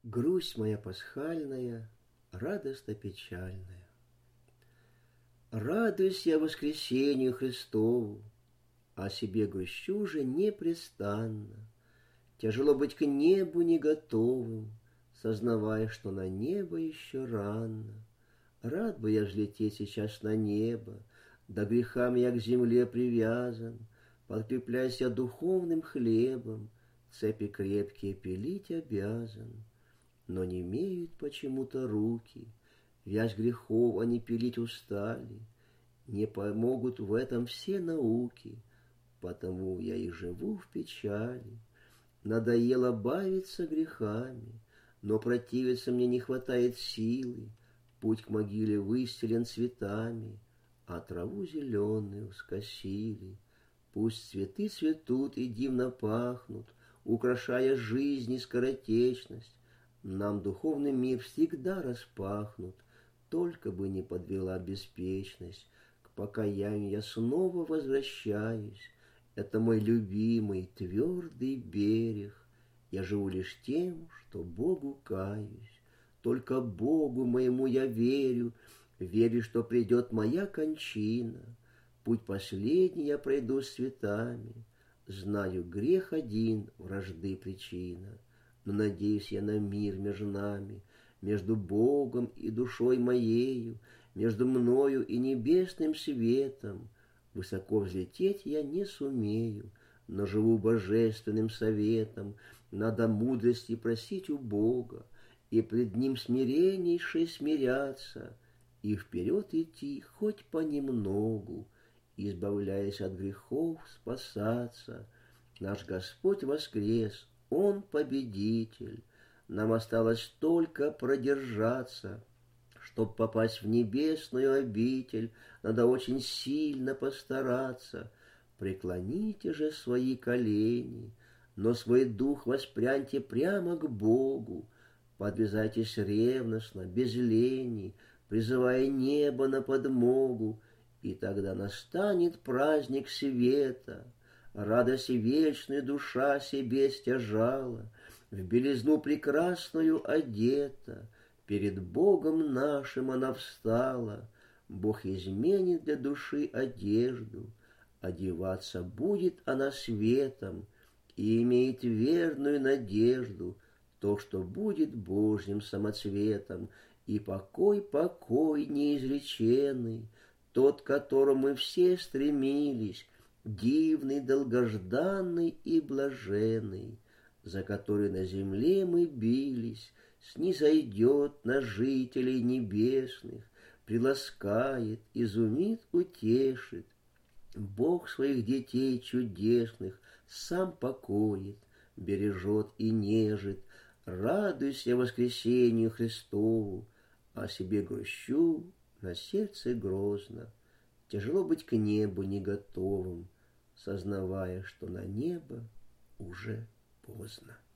Грусть моя пасхальная, радостно печальная. Радуюсь я воскресению Христову, о себе грущу же непрестанно. Тяжело быть к небу не готовым, сознавая, что на небо еще рано. Рад бы я взлететь сейчас на небо, да грехам я к земле привязан. Подкрепляясь я духовным хлебом, цепи крепкие пилить обязан. Но не имеют почему-то руки, вязь грехов они пилить устали. Не помогут в этом все науки, потому я и живу в печали. Надоело бавиться грехами, но противиться мне не хватает силы. Путь к могиле выстелен цветами, а траву зеленую скосили. Пусть цветы цветут и дивно пахнут, украшая жизнь и скоротечность. Нам духовный мир всегда распахнут, только бы не подвела беспечность. К покаянию я снова возвращаюсь. Это мой любимый твердый берег. Я живу лишь тем, что Богу каюсь. Только Богу моему я верю, верю, что придет моя кончина. Путь последний я пройду с цветами. Знаю, грех один, вражды причина. Но надеюсь я на мир между нами, между Богом и душой моею, между мною и небесным светом. Высоко взлететь я не сумею, но живу божественным советом. Надо мудрости просить у Бога, и пред Ним смиреннейше смиряться, и вперед идти хоть понемногу, избавляясь от грехов, спасаться. Наш Господь воскрес, Он победитель. Нам осталось только продержаться. Чтоб попасть в небесную обитель, надо очень сильно постараться. Преклоните же свои колени, но свой дух воспряньте прямо к Богу. Подвязайтесь ревностно, без лени, призывая небо на подмогу, и тогда настанет праздник света. Радость вечная душа себе стяжала, в белизну прекрасную одета. Перед Богом нашим она встала. Бог изменит для души одежду, одеваться будет она светом и имеет верную надежду, то, что будет Божьим самоцветом, и покой, покой неизреченный, тот, к которому мы все стремились, дивный, долгожданный и блаженный, за который на земле мы бились, снизойдет на жителей небесных, приласкает, изумит, утешит. Бог своих детей чудесных сам покоит, бережет и нежит. Радуйся воскресению Христову, о себе грущу, на сердце грозно. Тяжело быть к небу не готовым, сознавая, что на небо уже поздно.